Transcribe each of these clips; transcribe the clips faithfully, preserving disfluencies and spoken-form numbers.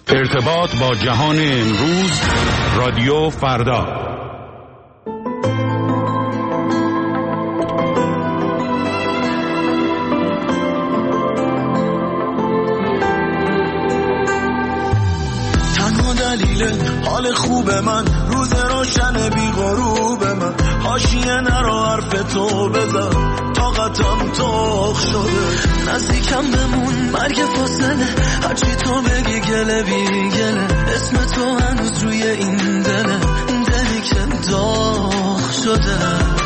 ارتباط با جهان امروز، رادیو فردا. تنها دلیل حال خوب من روز روشن بی غروب من، حاشیه نرو حرف تو بزن، طاقتم تاخ شده، نزدیکم بمون مرگ فاصله، هرچی تو بگی گله بی گله، اسم تو هنوز روی این دله، دلی که داغ شده.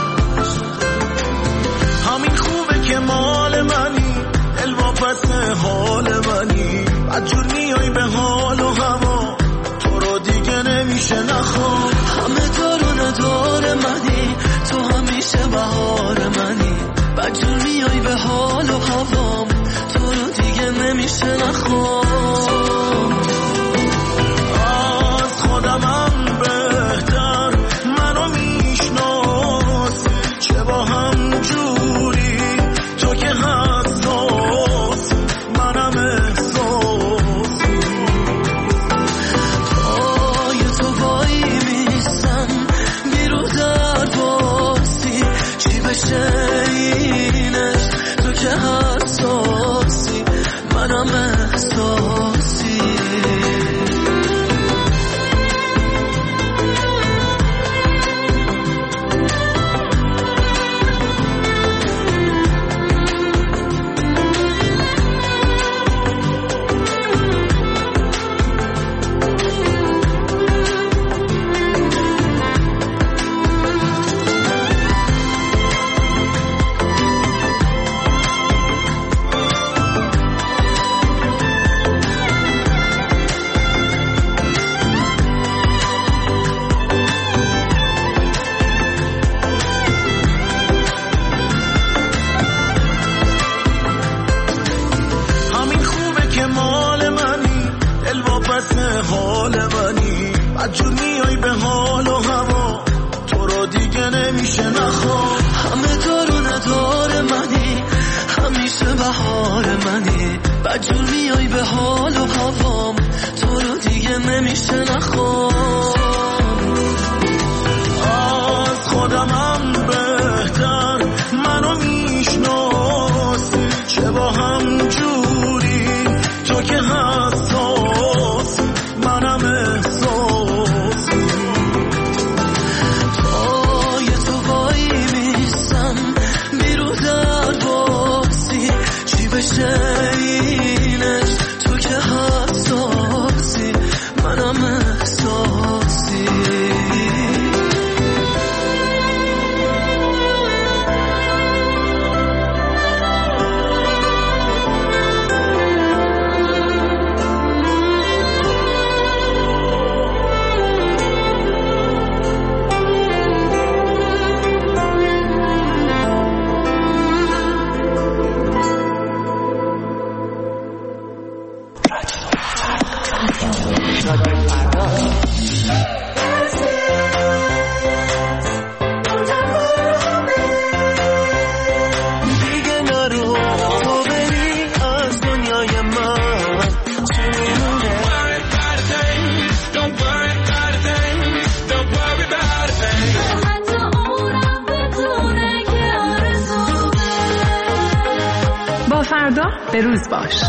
همین خوبه که مال منی، دل واپس حال منی، بدجور میای به حال و هوا، تو رو دیگه نمیشه نخوام. همه دار و ندار منی، تو همیشه بهار منی، بدجور میای به حال و هوام، تو رو دیگه نمیشه نخوام. از خودمم بهتر منو میشناسی، چه با هم جوری تو که حساس، منم احساسی، پای تو وای میستم بیرو در باسی، چی بشه اینش تو که حساسی، منم احساسی. حال منی، بدجور میای به حال و هوا، تو رو دیگه نمیشه نخوام. همه دار و ندار منی، همیشه بهار منی، بدجور میای به حال و هوام، تو رو دیگه نمیشه نخوام. از خودمم بهتر منو میشناسی، چه با هم جوری تو که حساس، منم احساسی، پای تو وای میستم بیرو در باسی، چی بشه اینش تو که حساسی، منم احساسی. با فردا به روز باش.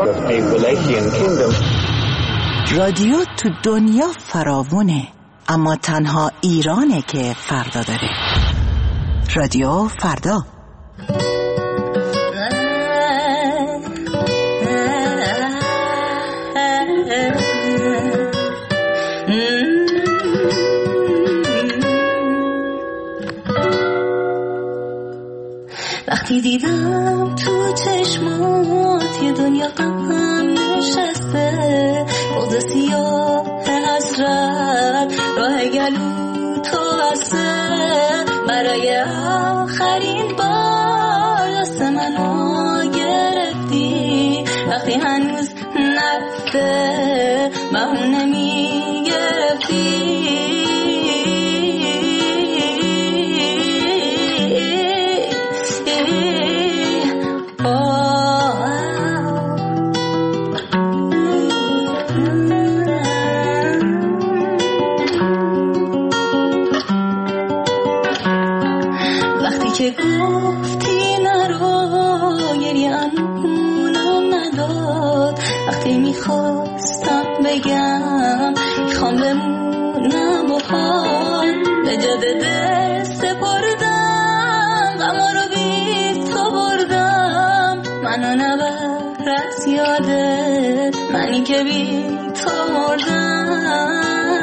of a Wallachian kingdom. رادیو تو دنیا فراوونه، اما تنها ایرانه که فردا داره. رادیو فردا. وقتی دیدم تو چشمات یه دنیا غم نشسته، بغض سیاه حسرت راه گلو تو بسته، برای آخرین بار دست منو گرفتی، وقتی هنوز نرفته بهونه میگرفتی. که گفتی نرو گریه امونم نداد، وقتی میخواستم بگم میخوام بمونم با حال، به جاده دست بردم غما رو بی تو بردم، منو نبر از یادت منی که بی تو مردم.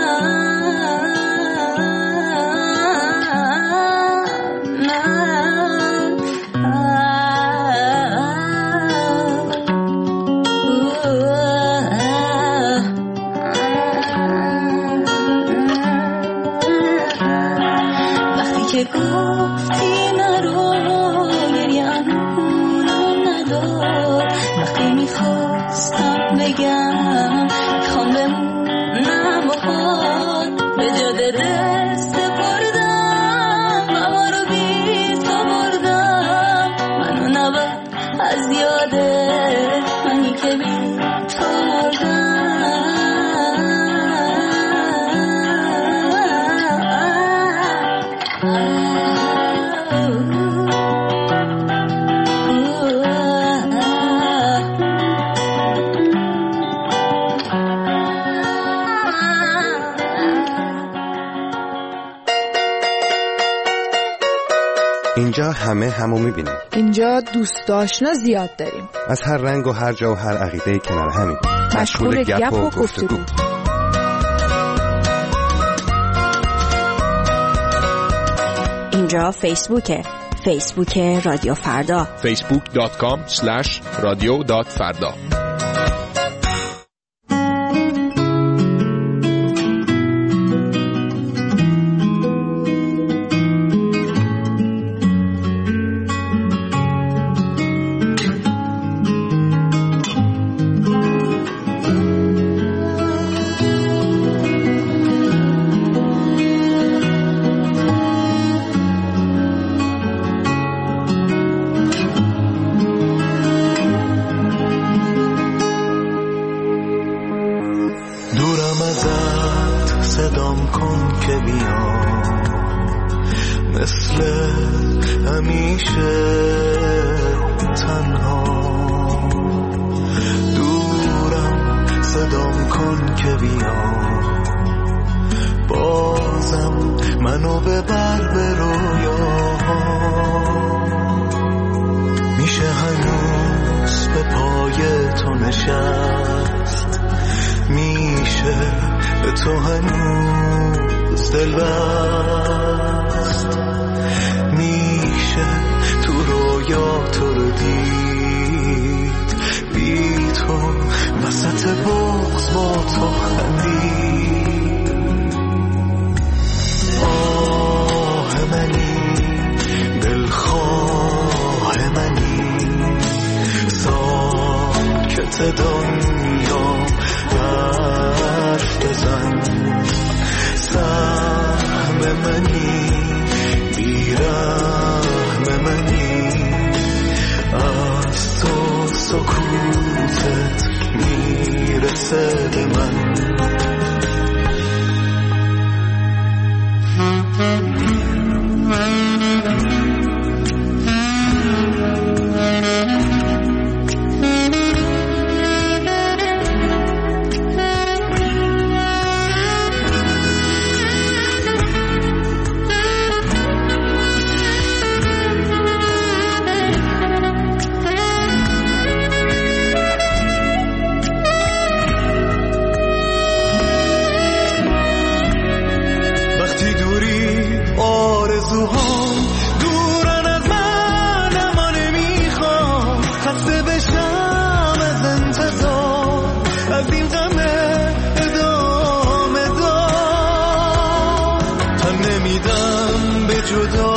که گفتی نرو گریه امونم نداد، وقتی میخواستم بگم میخوام بمونم با حال، به جاده دست بردم غما رو بی تو بردم، منو نبر از یاده منی که بی تو مردم. اینجا همه همو میبینیم. اینجا دوست آشنا زیاد داریم. از هر رنگ و هر جا و هر عقیده کنار همین. مشغول گپ و گفتگو. اینجا فیسبوکه. فیسبوک رادیو فردا. فیسبوک دات کام اسلش رادیو دات فردا. آرزوهام دورن از من، اما نمیخوام خسته بشم از انتظار، از این غم ادامه دار. تن نمیدم به جدا